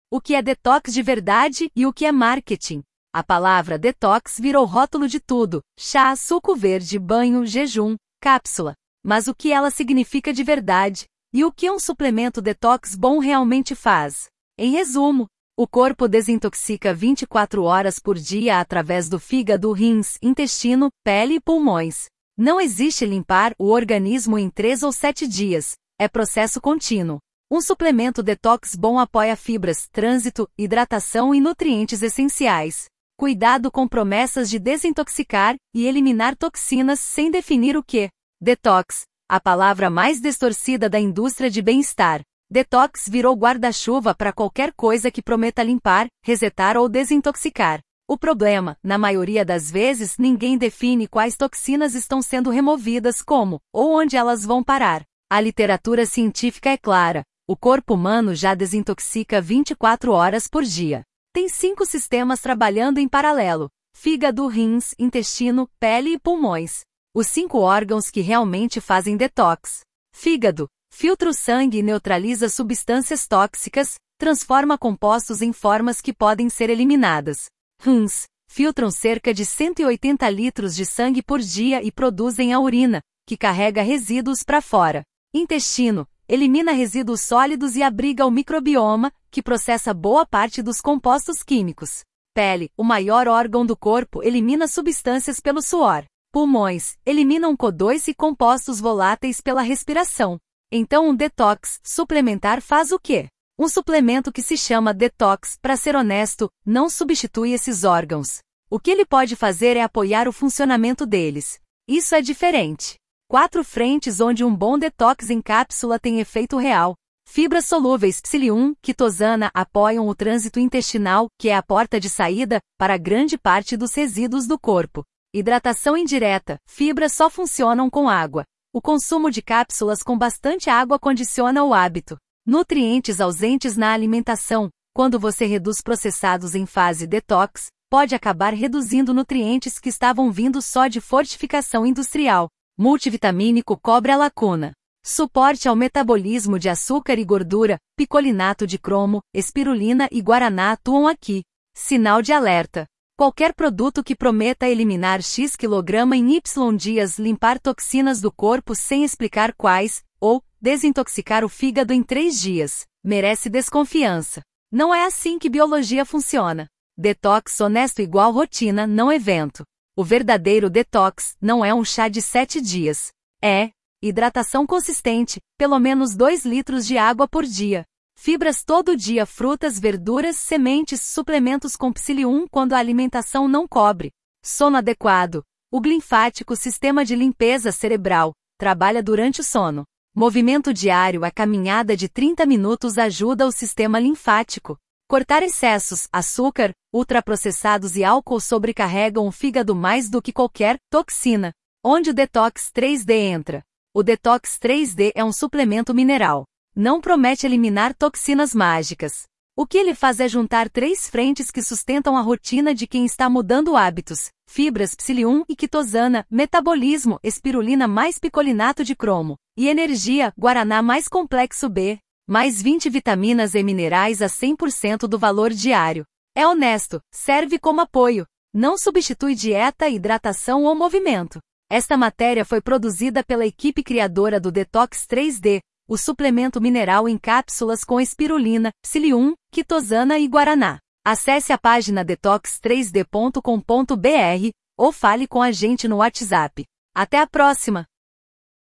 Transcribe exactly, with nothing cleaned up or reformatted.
O que é detox de verdade e o que é marketing? A palavra detox virou rótulo de tudo: chá, suco verde, banho, jejum, cápsula. Mas o que ela significa de verdade? E o que um suplemento detox bom realmente faz? Em resumo, o corpo desintoxica vinte e quatro horas por dia através do fígado, rins, intestino, pele e pulmões. Não existe limpar o organismo em três ou sete dias. É processo contínuo. Um suplemento detox bom apoia fibras, trânsito, hidratação e nutrientes essenciais. Cuidado com promessas de desintoxicar e eliminar toxinas sem definir o que. Detox, a palavra mais distorcida da indústria de bem-estar. Detox virou guarda-chuva para qualquer coisa que prometa limpar, resetar ou desintoxicar. O problema, na maioria das vezes, ninguém define quais toxinas estão sendo removidas, como, ou onde elas vão parar. A literatura científica é clara. O corpo humano já desintoxica vinte e quatro horas por dia. Tem cinco sistemas trabalhando em paralelo: fígado, rins, intestino, pele e pulmões. Os cinco órgãos que realmente fazem detox. Fígado. Filtra o sangue e neutraliza substâncias tóxicas, transforma compostos em formas que podem ser eliminadas. Rins. Filtram cerca de cento e oitenta litros de sangue por dia e produzem a urina, que carrega resíduos para fora. Intestino. Elimina resíduos sólidos e abriga o microbioma, que processa boa parte dos compostos químicos. Pele. O maior órgão do corpo, elimina substâncias pelo suor. Pulmões. Eliminam C O dois e compostos voláteis pela respiração. Então um detox suplementar faz o quê? Um suplemento que se chama detox, para ser honesto, não substitui esses órgãos. O que ele pode fazer é apoiar o funcionamento deles. Isso é diferente. Quatro frentes onde um bom detox em cápsula tem efeito real. Fibras solúveis Psyllium, quitosana apoiam o trânsito intestinal, que é a porta de saída para grande parte dos resíduos do corpo. Hidratação indireta. Fibras só funcionam com água. O consumo de cápsulas com bastante água condiciona o hábito. Nutrientes ausentes na alimentação. Quando você reduz processados em fase detox, pode acabar reduzindo nutrientes que estavam vindo só de fortificação industrial. Multivitamínico cobre a lacuna. Suporte ao metabolismo de açúcar e gordura, picolinato de cromo, espirulina e guaraná atuam aqui. Sinal de alerta. Qualquer produto que prometa eliminar X quilograma em Y dias, limpar toxinas do corpo sem explicar quais, ou desintoxicar o fígado em três dias, merece desconfiança. Não é assim que biologia funciona. Detox honesto igual rotina, não evento. O verdadeiro detox não é um chá de sete dias. É hidratação consistente, pelo menos dois litros de água por dia. Fibras todo dia, frutas, verduras, sementes, suplementos com Psyllium quando a alimentação não cobre. Sono adequado. O linfático, sistema de limpeza cerebral, trabalha durante o sono. Movimento diário, a caminhada de trinta minutos ajuda o sistema linfático. Cortar excessos, açúcar, ultraprocessados e álcool sobrecarregam o fígado mais do que qualquer toxina. Onde o Detox três D entra? O Detox três D é um suplemento mineral. Não promete eliminar toxinas mágicas. O que ele faz é juntar três frentes que sustentam a rotina de quem está mudando hábitos: fibras Psyllium e quitosana, metabolismo, espirulina mais picolinato de cromo, e energia, guaraná mais complexo B, mais vinte vitaminas e minerais a cem por cento do valor diário. É honesto, serve como apoio. Não substitui dieta, hidratação ou movimento. Esta matéria foi produzida pela equipe criadora do Detox três D, o suplemento mineral em cápsulas com espirulina, Psyllium, quitosana e guaraná. Acesse a página detox três d ponto com ponto b r ou fale com a gente no WhatsApp. Até a próxima!